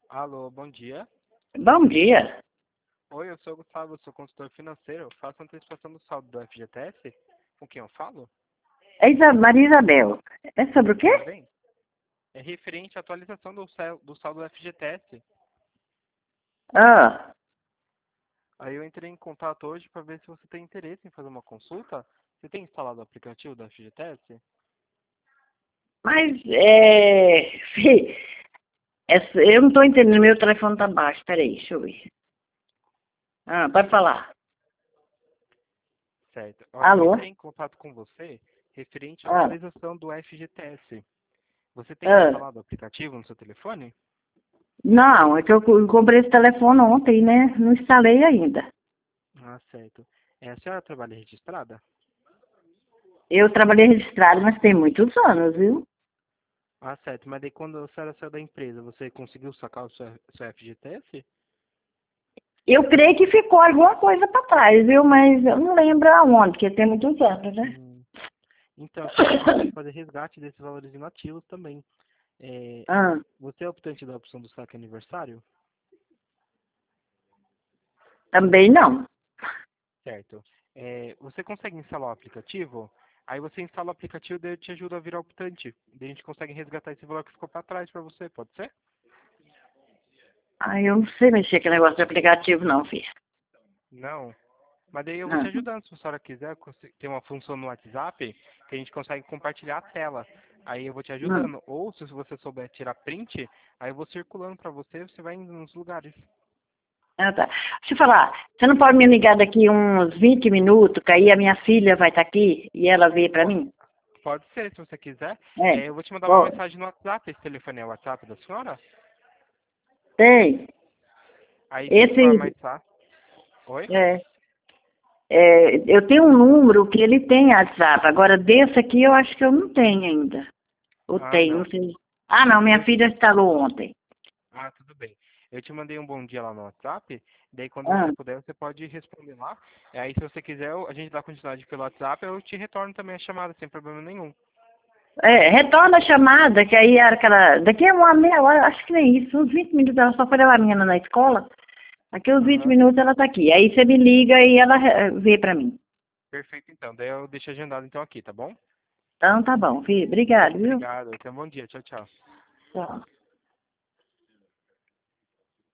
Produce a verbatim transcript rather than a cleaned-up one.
Alô, bom dia. Bom dia. Oi, eu sou o Gustavo, eu sou consultor financeiro. Eu faço antecipação do saldo do F G T S. Com quem eu falo? É Isa- Maria Isabel. É sobre o quê? Tudo bem? É referente à atualização do, sal- do saldo do F G T S. Ah, Aí eu entrei em contato hoje para ver se você tem interesse em fazer uma consulta. Você tem instalado o aplicativo do F G T S? mas é... fi, essa- eu não estou entendendo, meu telefone está baixo. Peraí, deixa eu ver. Ah, pode falar. Certo. Ó, eu Alô? entrei em contato com você referente à Ah, atualização do F G T S. Você tem ah. instalado o aplicativo no seu telefone? Não, é que eu co- comprei esse telefone ontem, né? Não instalei ainda. Ah, certo. É, a senhora trabalha registrada? Eu trabalhei registrado, mas tem muitos anos, viu? Ah, certo. Mas daí quando a senhora saiu da empresa, você conseguiu sacar o seu, seu F G T S? Eu creio que ficou alguma coisa para trás, viu? Mas eu não lembro aonde, porque tem muitos anos, né? Hum. Então, a gente pode fazer resgate desses valores inativos também. É, Ah, você é optante da opção do saque aniversário? também não. Certo. É, você consegue instalar o aplicativo? Aí você instala o aplicativo e daí eu te ajuda a virar optante. Daí a gente consegue resgatar esse valor que ficou para trás para você, pode ser? Ah, eu não sei mexer com negócio de aplicativo, não, filha. Não. Mas daí eu vou te Não. ajudando, se a senhora quiser, conse- tem uma função no WhatsApp que a gente consegue compartilhar a tela. Aí eu vou te Não. ajudando. Ou se você souber tirar print, aí eu vou circulando para você, você vai indo nos lugares. Ah, tá. Deixa eu falar, você não pode me ligar daqui uns vinte minutos, que aí a minha filha vai estar aqui e ela vê pra Po- mim? Pode ser, se você quiser. É, É, eu vou te mandar uma pode. mensagem no WhatsApp. Esse telefone é o WhatsApp da senhora? Tem. Aí fica Esse, mais fácil. Oi? é, é, eu tenho um número que ele tem WhatsApp, agora desse aqui eu acho que eu não tenho ainda. Ou Ah, tenho, não não. sei. Ah, não, minha Eu te... filha instalou ontem. Ah, tudo bem. Eu te mandei um bom dia lá no WhatsApp. Daí quando Ah, você puder, você pode responder lá. E aí se você quiser, eu- a gente dá continuidade pelo WhatsApp, eu te retorno também a chamada, sem problema nenhum. é, retorna a chamada, que aí era aquela. Daqui a uma meia hora, acho que nem isso, uns vinte minutos, ela só foi levar a menina na escola. Daqui uns vinte Aham. minutos ela tá aqui. Aí você me liga e ela eh, vê pra mim. Perfeito, então. Daí eu deixo agendado então aqui, tá bom? Então tá bom, filho. Obrigado, viu? Obrigado. Tenha um bom dia. Tchau, tchau. Tchau.